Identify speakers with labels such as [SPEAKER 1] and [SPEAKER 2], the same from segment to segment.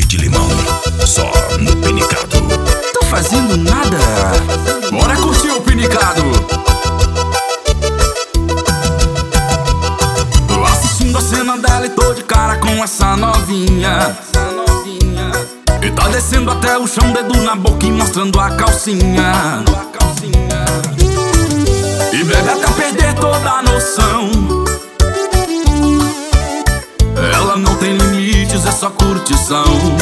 [SPEAKER 1] de limão, só no Pinicado.
[SPEAKER 2] Tô fazendo nada. Bora curtir o Pinicado. Tô assistindo a cena dela e tô de cara com essa novinha. E tá descendo até o chão, dedo na boca e mostrando a calcinha. E bebe até perder toda a noção. Ela não tem limites, é só curtição.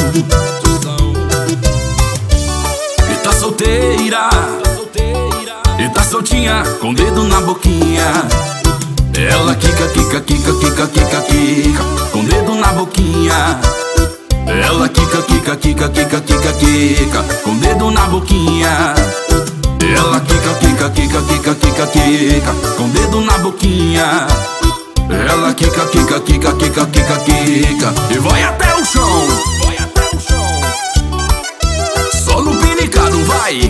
[SPEAKER 2] E tá solteira, e tá soltinha, com dedo na boquinha. Ela quica, quica, quica, quica, quica, quica, com dedo na boquinha. Ela quica, quica, quica, quica, quica, quica, com dedo na boquinha. Ela quica, quica, quica, quica, quica, quica, com dedo na boquinha. Ela quica, quica, quica, quica, quica, quica, e vai até o chão. Vai até o chão. Só no Pinicado, vai.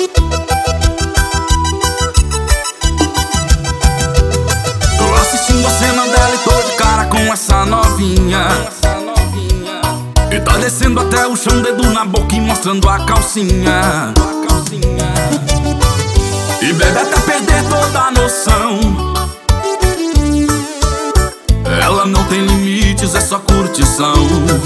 [SPEAKER 2] Tô assistindo a cena dela e tô de cara com essa novinha. E tá descendo até o chão, dedo na boca e mostrando a calcinha. E bebe até perder toda a noção. Ela não tem limites, é só curtição.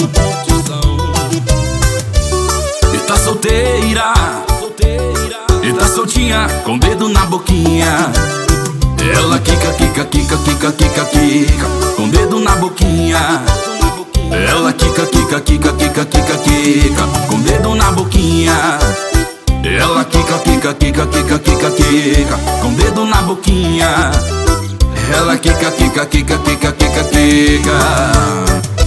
[SPEAKER 2] E tá solteira, e tá soltinha, com dedo na boquinha. Ela quica, quica, quica, quica, quica, quica, com dedo na boquinha. Ela quica, quica, quica, quica, quica, quica, com dedo na boquinha. Ela quica, quica, quica, quica, quica, quica, com dedo na boquinha. Ela quica, quica, quica, quica, quica, quica.